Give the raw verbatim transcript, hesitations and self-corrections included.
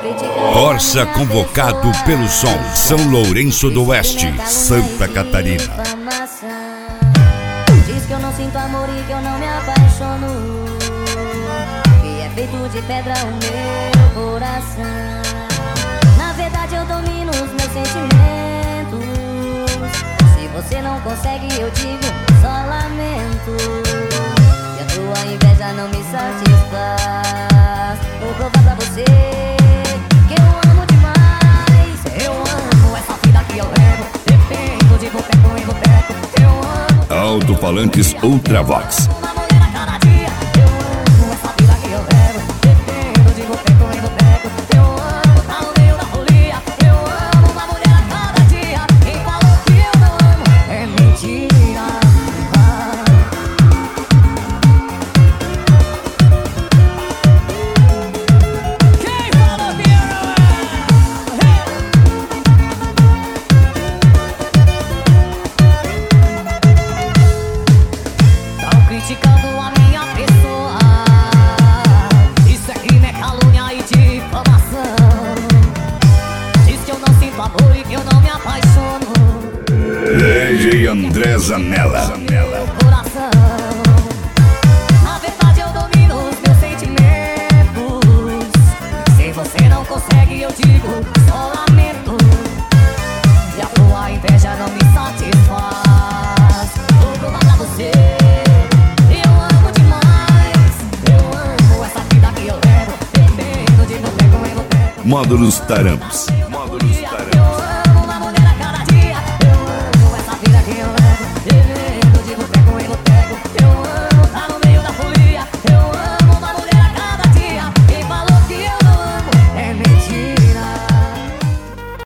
Corsa convocado pelo som, São Lourenço do Oeste, Santa Catarina. Diz que eu não sinto amor e que eu não me apaixono, que é feito de pedra o meu coração. Na verdade eu domino os meus sentimentos. Se você não consegue eu digo só lamento. E a tua inveja não me satisfaz. Vou provar pra você que eu amo demais. Eu amo essa vida que eu levo, dependo de boteco em boteco. Eu amo Alto-falantes Ultravox. uma mulher a cada dia. Eu amo essa vida que eu levo, dependo de boteco em boteco. Eu amo tá no meio da folia. Eu amo uma mulher a cada dia. Quem falou que eu não amo é mentira. Ah. Quem falou que eu não amo? Tão criticando a minha pessoa. Isso é crime, é calúnia e difamação. Diz que eu não sinto amor e que eu não me apaixono. D J André Zanella. Meu coração. Na verdade eu domino os meus sentimentos. Se você não consegue eu digo só lamento. E a tua inveja não me satisfaz. Vou provar pra você, eu amo demais. Eu amo essa vida que eu levo, dependo de boteco em boteco. Módulos Tarampos.